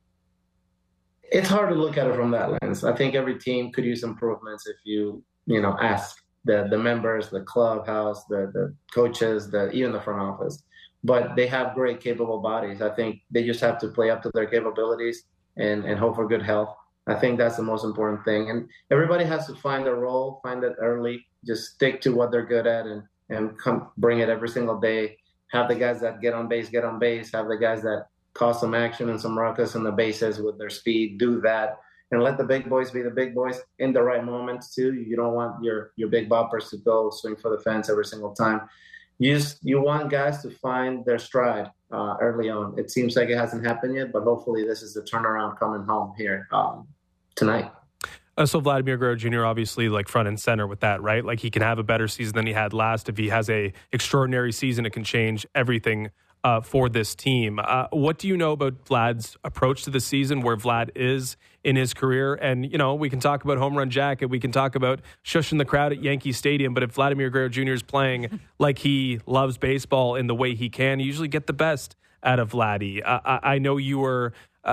Speaker 5: It's hard to look at it from that lens. I think every team could use improvements if you ask the members, the clubhouse, the coaches, even the front office. But they have great, capable bodies. I think they just have to play up to their capabilities and hope for good health. I think that's the most important thing. And everybody has to find their role, find it early, just stick to what they're good at and come bring it every single day. Have the guys that get on base, have the guys that cause some action and some ruckus in the bases with their speed, do that. And let the big boys be the big boys in the right moments, too. You don't want your big boppers to go swing for the fence every single time. You want guys to find their stride early on. It seems like it hasn't happened yet, but hopefully this is the turnaround coming home here tonight.
Speaker 2: So Vladimir Guerrero Jr. obviously like front and center with that, right? Like he can have a better season than he had last. If he has a extraordinary season, it can change everything for this team. What do you know about Vlad's approach to the season, where Vlad is in his career? And, you know, we can talk about home run jacket. We can talk about shushing the crowd at Yankee Stadium. But if Vladimir Guerrero Jr. is playing like he loves baseball in the way he can, you usually get the best out of Vladdy. I know you were,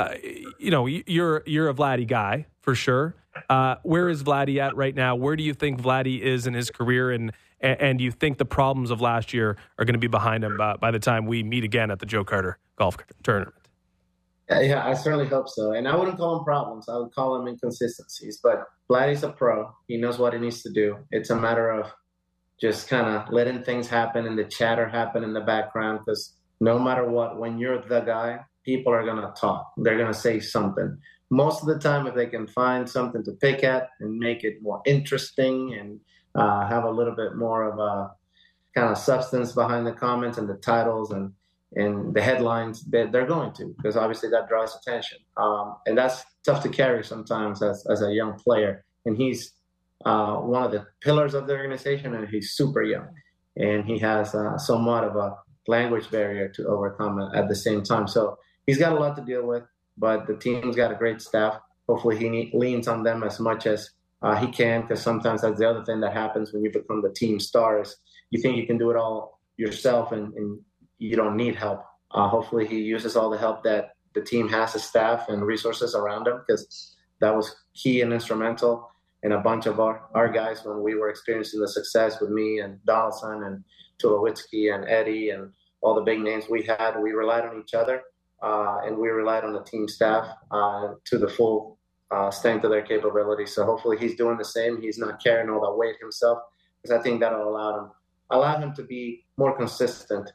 Speaker 2: you're a Vladdy guy for sure. Where is Vladdy at right now? Where do you think Vladdy is in his career? And do you think the problems of last year are going to be behind him by the time we meet again at the Joe Carter Golf Tournament?
Speaker 5: Yeah, I certainly hope so. And I wouldn't call them problems. I would call them inconsistencies. But Vladdy's a pro. He knows what he needs to do. It's a matter of just kind of letting things happen and the chatter happen in the background, because no matter what, when you're the guy, people are going to talk. They're going to say something. Most of the time, if they can find something to pick at and make it more interesting and have a little bit more of a kind of substance behind the comments and the titles and the headlines, they're going to, because obviously that draws attention. And that's tough to carry sometimes as a young player. And he's one of the pillars of the organization, and he's super young. And he has somewhat of a language barrier to overcome at the same time. So he's got a lot to deal with, but the team's got a great staff. Hopefully he leans on them as much as he can, because sometimes that's the other thing that happens when you become the team stars. You think you can do it all yourself, and you don't need help. Hopefully he uses all the help that the team has as staff and resources around him, because that was key and instrumental in a bunch of our guys when we were experiencing the success with me and Donaldson and Tulowitzki and Eddie and all the big names we had. We relied on each other, and we relied on the team staff to the full strength of their capabilities. So hopefully he's doing the same. He's not carrying all that weight himself, because I think that'll allow him to be more consistent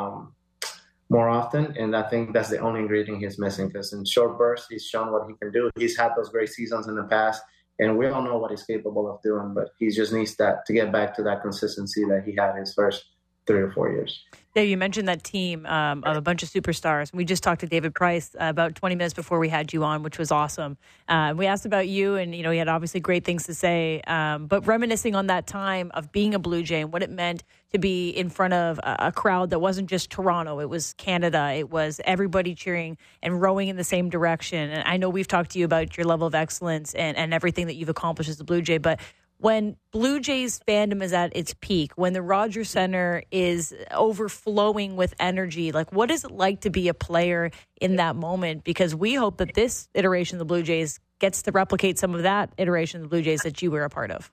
Speaker 5: more often. And I think that's the only ingredient he's missing, because in short bursts, he's shown what he can do. He's had those great seasons in the past, and we all know what he's capable of doing, but he just needs that to get back to that consistency that he had his first 3 or 4 years.
Speaker 1: Dave, you mentioned that team of a bunch of superstars. We just talked to David Price about 20 minutes before we had you on, which was awesome. We asked about you, and he had obviously great things to say. But reminiscing on that time of being a Blue Jay and what it meant to be in front of a crowd that wasn't just Toronto, it was Canada, it was everybody cheering and rowing in the same direction. And I know we've talked to you about your level of excellence and everything that you've accomplished as a Blue Jay, but when Blue Jays fandom is at its peak, when the Rogers Center is overflowing with energy, like what is it like to be a player in that moment? Because we hope that this iteration of the Blue Jays gets to replicate some of that iteration of the Blue Jays that you were a part of.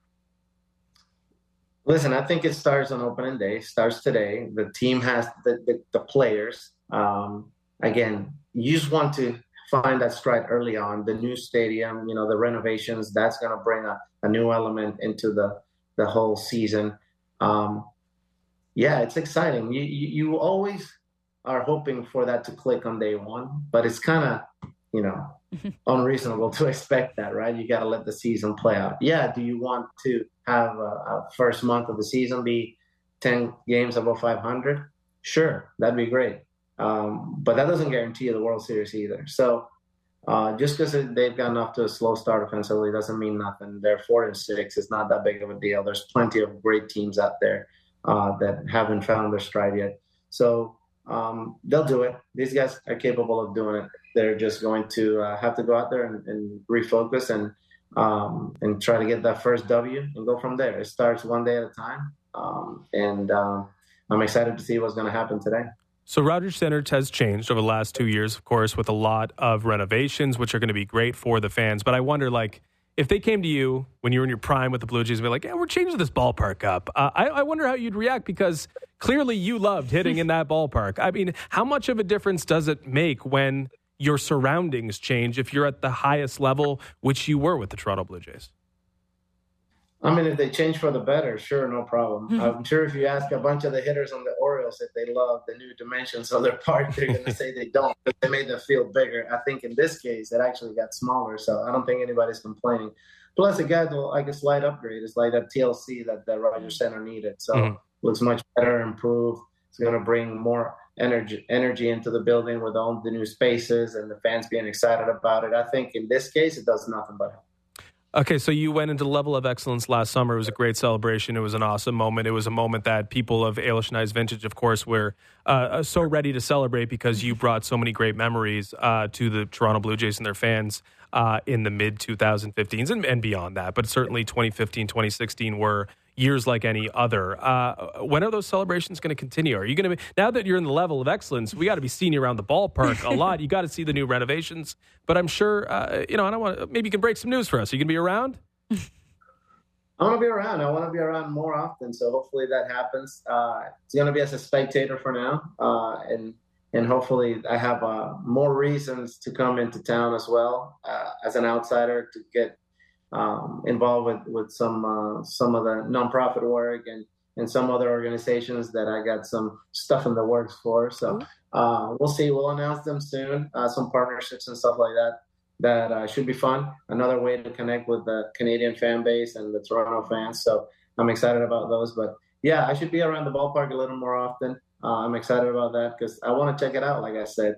Speaker 5: Listen, I think it starts on opening day, starts today. The team has the players. Again, you just want to find that stride early on. The new stadium, the renovations, that's going to bring a new element into the whole season. It's exciting. You always are hoping for that to click on day one, but it's kind of, unreasonable to expect that, right? You got to let the season play out. Yeah, do you want to have a first month of the season be 10 games above 500? Sure, that'd be great. But that doesn't guarantee you the World Series either. So just because they've gotten off to a slow start offensively doesn't mean nothing. They're 4-6. It's not that big of a deal. There's plenty of great teams out there that haven't found their stride yet. So they'll do it. These guys are capable of doing it. They're just going to have to go out there and refocus and try to get that first W and go from there. It starts one day at a time. I'm excited to see what's going to happen today.
Speaker 2: So Rogers Center has changed over the last 2 years, of course, with a lot of renovations, which are going to be great for the fans. But I wonder, if they came to you when you were in your prime with the Blue Jays and be like, we're changing this ballpark up. I wonder how you'd react, because clearly you loved hitting in that ballpark. I mean, how much of a difference does it make when your surroundings change if you're at the highest level, which you were with the Toronto Blue Jays?
Speaker 5: I mean, if they change for the better, sure, no problem. I'm sure if you ask a bunch of the hitters on the Orioles if they love the new dimensions of their park, they're going to say they don't, because they made the field bigger. I think in this case, it actually got smaller, so I don't think anybody's complaining. Plus, it got like a slight upgrade. It's like that TLC that the Rogers Center needed, so looks much better, improved. It's going to bring more energy into the building with all the new spaces and the fans being excited about it. I think in this case, it does nothing but help.
Speaker 2: Okay, so you went into the Level of Excellence last summer. It was a great celebration. It was an awesome moment. It was a moment that people of Ailish and I's vintage, of course, were so ready to celebrate because you brought so many great memories to the Toronto Blue Jays and their fans in the mid-2015s and beyond that. But certainly 2015, 2016 were years like any other. When are those celebrations going to continue? Are you going to be, now that you're in the Level of Excellence, we got to be seeing you around the ballpark a lot. You got to see the new renovations. But I'm sure, I don't want. Maybe you can break some news for us. Are you going to be around?
Speaker 5: I want to be around. I want to be around more often. So hopefully that happens. It's going to be as a spectator for now, and hopefully I have more reasons to come into town as well as an outsider to get involved with some of the nonprofit work and some other organizations that I got some stuff in the works for. So we'll see. We'll announce them soon. Some partnerships and stuff like that should be fun. Another way to connect with the Canadian fan base and the Toronto fans. So I'm excited about those. But yeah, I should be around the ballpark a little more often. I'm excited about that because I want to check it out. Like I said,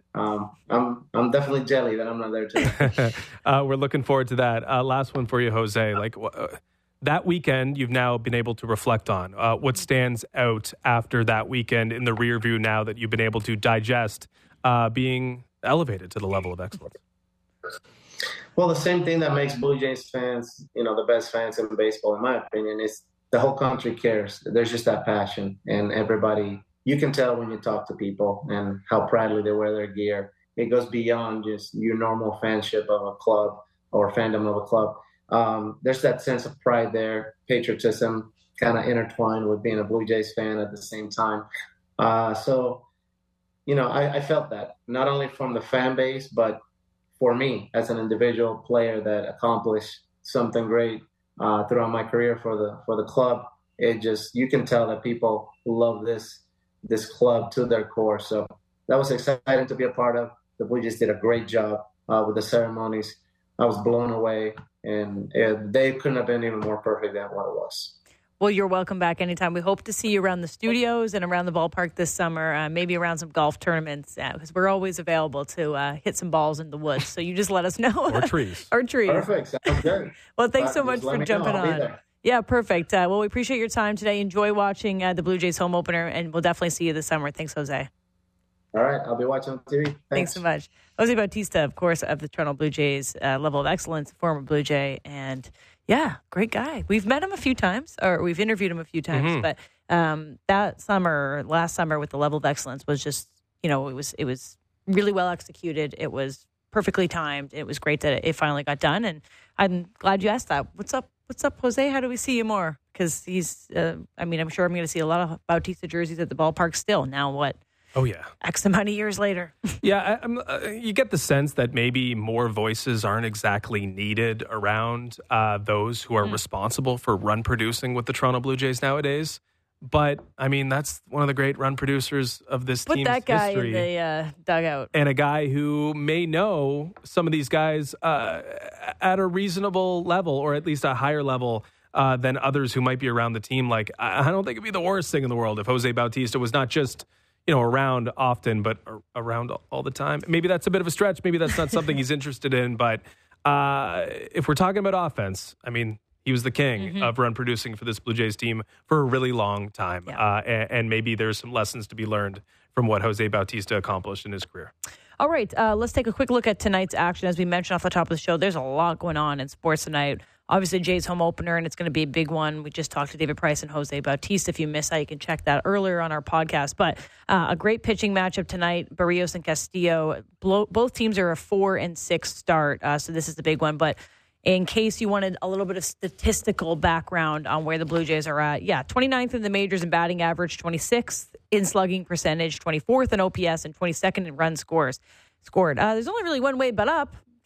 Speaker 5: I'm definitely jelly that I'm not there today.
Speaker 2: We're looking forward to that. Last one for you, Jose. That weekend, you've now been able to reflect on what stands out after that weekend in the rear view now that you've been able to digest being elevated to the Level of Excellence.
Speaker 5: Well, the same thing that makes Blue Jays fans, the best fans in baseball, in my opinion, is the whole country cares. There's just that passion, and everybody. You can tell when you talk to people and how proudly they wear their gear. It goes beyond just your normal fanship of a club or fandom of a club. There's that sense of pride there, patriotism kind of intertwined with being a Blue Jays fan at the same time. So, I felt that not only from the fan base, but for me as an individual player that accomplished something great throughout my career for the club. You can tell that people love this club to their core. So that was exciting to be a part of. The Blue Jays did a great job with the ceremonies. I was blown away, and they couldn't have been even more perfect than what it was.
Speaker 1: Well, you're welcome back anytime. We hope to see you around the studios and around the ballpark this summer, maybe around some golf tournaments, because we're always available to hit some balls in the woods. So you just let us know.
Speaker 2: Or trees.
Speaker 5: Perfect. Sounds good.
Speaker 1: Well, thanks so much for jumping on. Yeah, perfect. Well, we appreciate your time today. Enjoy watching the Blue Jays home opener, and we'll definitely see you this summer. Thanks, Jose.
Speaker 5: All right. I'll be watching on TV.
Speaker 1: Thanks so much. Jose Bautista, of course, of the Toronto Blue Jays, Level of Excellence, former Blue Jay, and yeah, great guy. We've met him a few times, or we've interviewed him a few times, but last summer with the Level of Excellence was just, it was really well executed. It was perfectly timed. It was great that it finally got done, and I'm glad you asked that. What's up, Jose? How do we see you more? Because he's, I'm sure I'm going to see a lot of Bautista jerseys at the ballpark still. Now what?
Speaker 2: Oh, yeah.
Speaker 1: X amount of years later.
Speaker 2: Yeah, you get the sense that maybe more voices aren't exactly needed around those who are responsible for run producing with the Toronto Blue Jays nowadays. But, that's one of the great run producers of this team's history. Put that guy in
Speaker 1: the dugout.
Speaker 2: And a guy who may know some of these guys at a reasonable level, or at least a higher level than others who might be around the team. Like, I don't think it'd be the worst thing in the world if Jose Bautista was not just around often, but around all the time. Maybe that's a bit of a stretch. Maybe that's not something he's interested in. But if we're talking about offense, he was the king of run producing for this Blue Jays team for a really long time. Yeah. And maybe there's some lessons to be learned from what Jose Bautista accomplished in his career.
Speaker 1: All right, let's take a quick look at tonight's action. As we mentioned off the top of the show, there's a lot going on in sports tonight. Obviously, Jays home opener, and it's going to be a big one. We just talked to David Price and Jose Bautista. If you missed that, you can check that earlier on our podcast. But a great pitching matchup tonight, Barrios and Castillo. Both teams are a 4-6 start, so this is the big one. But in case you wanted a little bit of statistical background on where the Blue Jays are at, 29th in the majors in batting average, 26th in slugging percentage, 24th in OPS, and 22nd in runs scored. There's only really one way but up.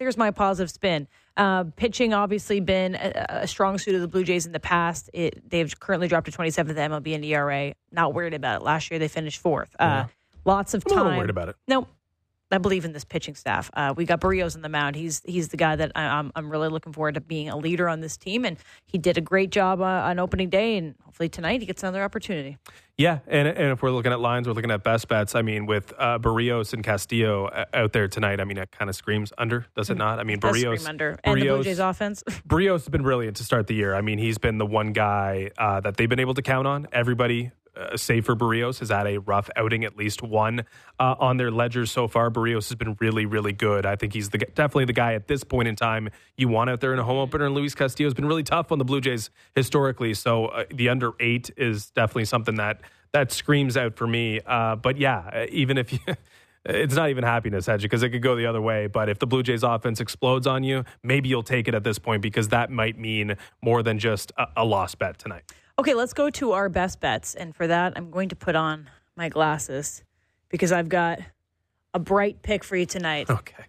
Speaker 1: there's my positive spin. Pitching obviously been a strong suit of the Blue Jays in the past. They've currently dropped to 27th MLB in ERA. Not worried about it. Last year they finished 4th. Lots of time.
Speaker 2: I'm a little worried about it.
Speaker 1: No, I believe in this pitching staff. We got Barrios on the mound. He's the guy that I'm really looking forward to being a leader on this team, and he did a great job on opening day, and hopefully tonight he gets another opportunity.
Speaker 2: Yeah, and if we're looking at lines, we're looking at best bets. I mean, with Barrios and Castillo out there tonight, I mean, it kind of screams under, does it not? I mean, Barrios
Speaker 1: under. And the Blue Jays offense.
Speaker 2: Barrios has been brilliant to start the year. I mean, he's been the one guy that they've been able to count on. Everybody, save for Barrios, has had a rough outing, at least one on their ledgers so far. Barrios has been really, really good. I think he's definitely the guy at this point in time you want out there in a home opener. And Luis Castillo has been really tough on the Blue Jays historically. So the under 8 is definitely something that screams out for me. But yeah, even if you... It's not even happiness, Hedge, because it could go the other way. But if the Blue Jays offense explodes on you, maybe you'll take it at this point, because that might mean more than just a lost bet tonight.
Speaker 1: Okay, let's go to our best bets. And for that, I'm going to put on my glasses because I've got a bright pick for you tonight.
Speaker 2: Okay.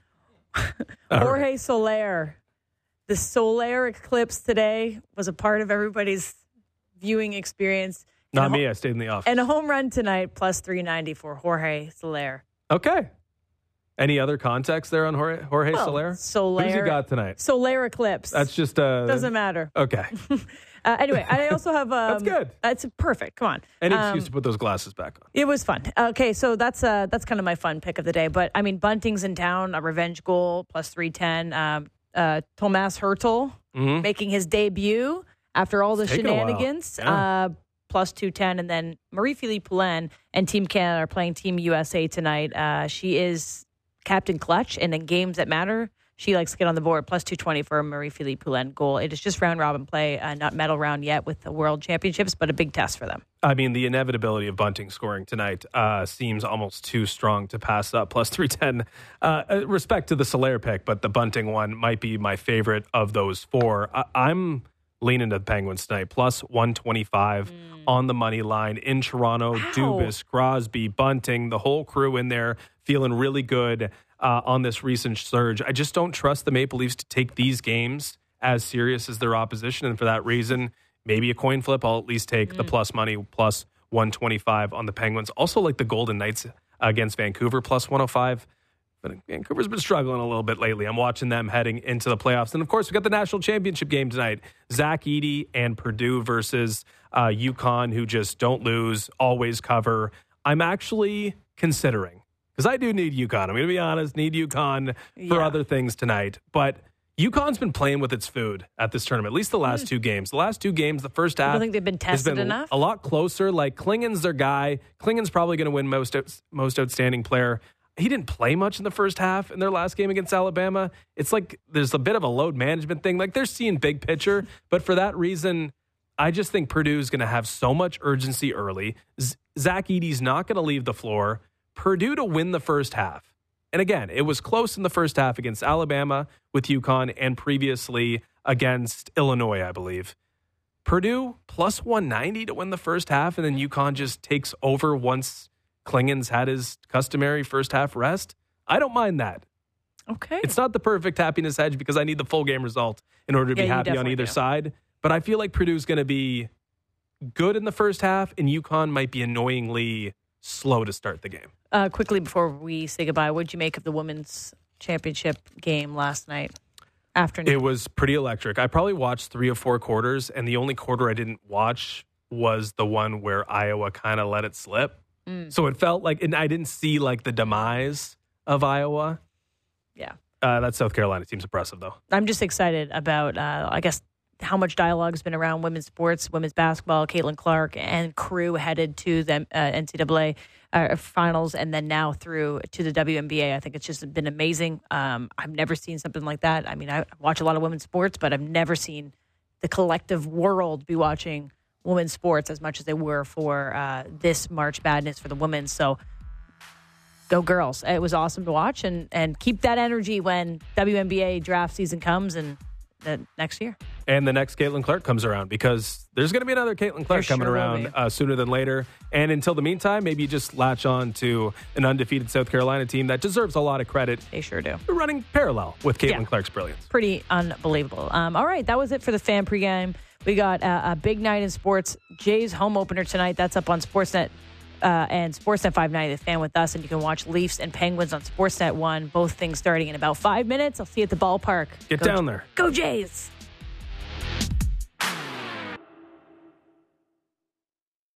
Speaker 1: Jorge Soler. The solar eclipse today was a part of everybody's viewing experience.
Speaker 2: Not me. I stayed in the office.
Speaker 1: And a home run tonight, plus 390 for Jorge Soler.
Speaker 2: Okay. Any other context there on Jorge Soler?
Speaker 1: Soler.
Speaker 2: Who's he got tonight?
Speaker 1: Solar eclipse.
Speaker 2: That's just
Speaker 1: doesn't matter.
Speaker 2: Okay.
Speaker 1: Anyway, I also have
Speaker 2: that's good.
Speaker 1: That's perfect. Come on.
Speaker 2: Any excuse to put those glasses back on.
Speaker 1: It was fun. Okay, so that's kind of my fun pick of the day. But I mean, Bunting's in town, a revenge goal, plus 310. Tomas Hertel making his debut after all the shenanigans. Plus 210, and then Marie-Philippe Poulin and Team Canada are playing Team USA tonight. She is Captain Clutch, and in games that matter, she likes to get on the board. Plus 220 for a Marie-Philippe Poulin goal. It is just round-robin play, not medal round yet with the World Championships, but a big test for them.
Speaker 2: I mean, the inevitability of Bunting scoring tonight seems almost too strong to pass up. Plus 310. Respect to the Soler pick, but the Bunting one might be my favorite of those four. I'm leaning to the Penguins tonight. Plus 125 on the money line in Toronto.
Speaker 1: Wow.
Speaker 2: Dubas, Crosby, Bunting, the whole crew in there feeling really good on this recent surge. I just don't trust the Maple Leafs to take these games as serious as their opposition. And for that reason, maybe a coin flip. I'll at least take the plus money, plus 125 on the Penguins. Also like the Golden Knights against Vancouver, plus 105. But Vancouver's been struggling a little bit lately. I'm watching them heading into the playoffs. And, of course, we got the national championship game tonight. Zach Edey and Purdue versus UConn, who just don't lose, always cover. I'm actually considering, because I do need UConn. I'm going to be honest, need UConn for other things tonight. But UConn's been playing with its food at this tournament, at least the last two games. The last two games, the first half.
Speaker 1: I don't think they've been tested enough.
Speaker 2: A lot closer. Like, Klingen's their guy. Klingen's probably going to win most outstanding player. He didn't play much in the first half in their last game against Alabama. It's like there's a bit of a load management thing. Like, they're seeing big picture. But for that reason, I just think Purdue's going to have so much urgency early. Zach Edey's not going to leave the floor. Purdue to win the first half. And again, it was close in the first half against Alabama with UConn and previously against Illinois, I believe. Purdue plus 190 to win the first half, and then UConn just takes over once Klingen's had his customary first half rest. I don't mind that.
Speaker 1: Okay.
Speaker 2: It's not the perfect happiness hedge because I need the full game result in order to be happy on either side. But I feel like Purdue's going to be good in the first half, and UConn might be annoyingly slow to start the game.
Speaker 1: Quickly before we say goodbye, what did you make of the women's championship game last night afternoon?
Speaker 2: It was pretty electric. I probably watched 3 or 4 quarters, and the only quarter I didn't watch was the one where Iowa kind of let it slip. So it felt like, and I didn't see like the demise of Iowa.
Speaker 1: Yeah.
Speaker 2: That South Carolina team's impressive, though.
Speaker 1: I'm just excited about, I guess, how much dialogue has been around women's sports, women's basketball. Caitlin Clark and crew headed to the NCAA finals, and then now through to the WNBA. I think it's just been amazing. I've never seen something like that. I mean, I watch a lot of women's sports, but I've never seen the collective world be watching women's sports as much as they were for this March Madness for the women. So go girls. It was awesome to watch, and keep that energy when WNBA draft season comes and the next year.
Speaker 2: and the next Caitlin Clark comes around, because there's going to be another Caitlin Clark coming
Speaker 1: sure will
Speaker 2: around sooner than later. And until the meantime, maybe you just latch on to an undefeated South Carolina team that deserves a lot of credit.
Speaker 1: They sure do.
Speaker 2: Running parallel with Caitlin Clark's brilliance.
Speaker 1: Pretty unbelievable. All right, that was it for the fan pregame. We got a big night in sports. Jays home opener tonight. That's up on Sportsnet and Sportsnet 590, the Fan with us. And you can watch Leafs and Penguins on Sportsnet 1. Both things starting in about 5 minutes. I'll see you at the ballpark.
Speaker 2: Get down there.
Speaker 1: Go Jays.